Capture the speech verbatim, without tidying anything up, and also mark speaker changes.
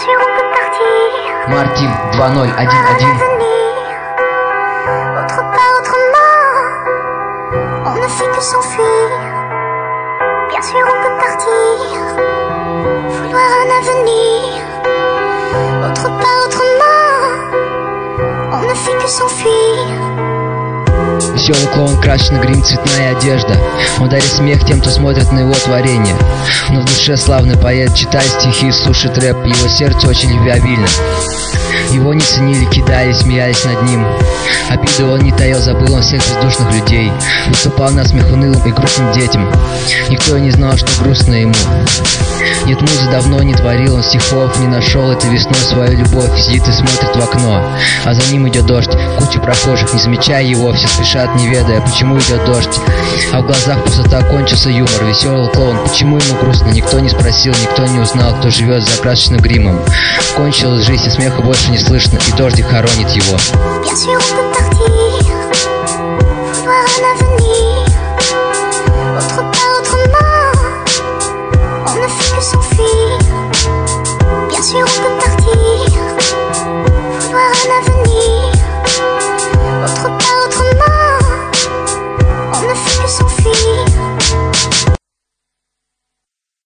Speaker 1: sûr on peut partir.
Speaker 2: Мартин два ноль один один.
Speaker 1: Autre part, autrement, on ne fait que s'enfuir. Bien sûr on peut partir, vouloir un avenir. Autre part, autrement, on ne fait que s'enfuir.
Speaker 2: Веселый клоун, крашеный грим, цветная одежда. Он дарит смех тем, кто смотрит на его творение. Но в душе славный поэт, читает стихи, слушает рэп. Его сердце очень любвеобильно. Его не ценили, кидали, смеялись над ним. Обиду он не таил, забыл он всех бездушных людей. Выступал на смех унылым и грустным детям. Никто и не знал, что грустно ему. Нет, музы давно не творил он стихов, не нашел этой весной свою любовь. Сидит и смотрит в окно, а за ним идет дождь. Куча прохожих, не замечая его, все спешат, не ведая, почему идет дождь. А в глазах пустота, кончился юмор. Веселый клоун, почему ему грустно? Никто не спросил, никто не узнал, кто живет за красочным гримом. Кончилась жизнь, и смеха больше не слышно, и дождик хоронит его.
Speaker 1: Bien sûr on peut partir, vouloir un avenir. Autre part, autrement, on ne fait que s'enfuir.